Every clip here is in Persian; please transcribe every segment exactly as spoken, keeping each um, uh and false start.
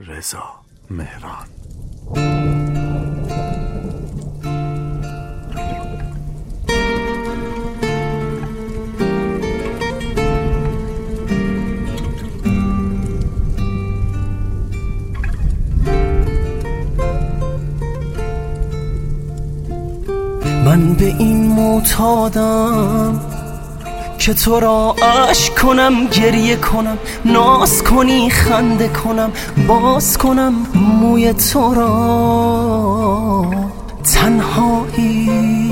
رضا مهران. من به این معتادم که تو را عشق کنم، گریه کنم، ناز کنی، خنده کنم، باز کنم موی تو را. تنهایی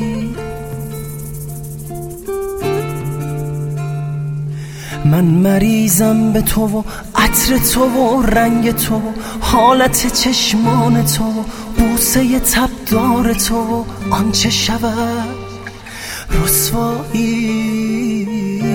من مریضم به تو و عطر تو و رنگ تو و حالت چشمان تو و بوسه تبدار تو و آنچه شود رسوایی.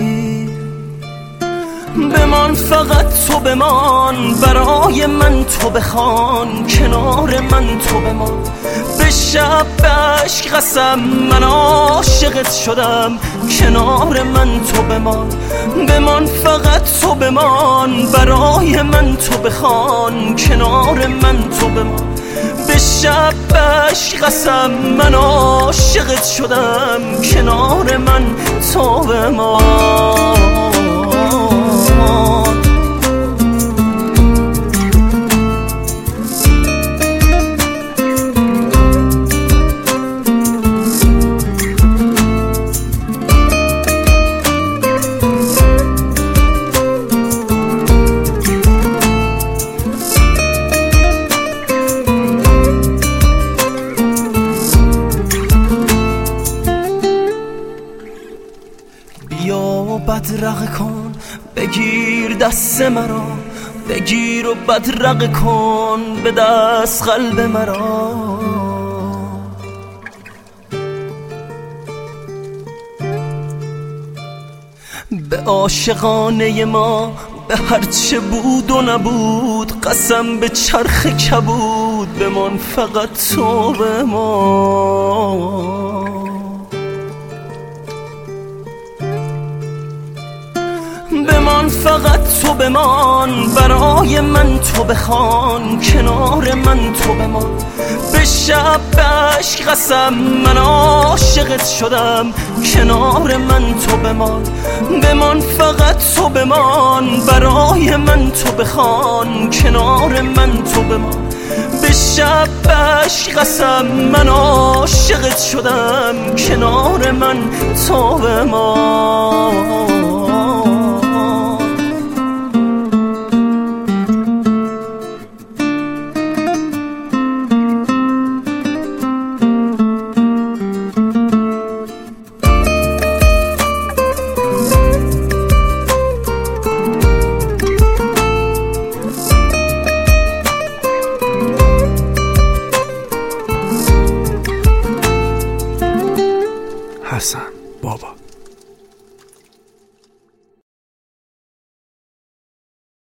بمان فقط تو بمان، برای من تو بخوان، کنار من تو بمان. به شب به عشق قسم من عاشقت شدم، کنار من تو بمان. بمان فقط تو بمان، برای من تو بخوان، کنار من تو بمان. به شب به عشق قسم من عاشقت شدم، کنار من تو بمان. بیا بدرقه کن، بگیر دست مرا، بگیر و بدرقه کن به دست قلب مرا. به عاشقانه ما، به هرچه بود و نبود، قسم به چرخ کبود، بمان فقط تو بمان. بمان فقط تو بمان، برای من تو بخوان، کنار من تو بمان. به شب به عشق قسم من عاشقت شدم، کنار من تو بمان. بمان فقط تو بمان، برای من تو بخوان، کنار من تو بمان. به شب به عشق قسم من عاشقت شدم، کنار من تو بمان. حسن بابا.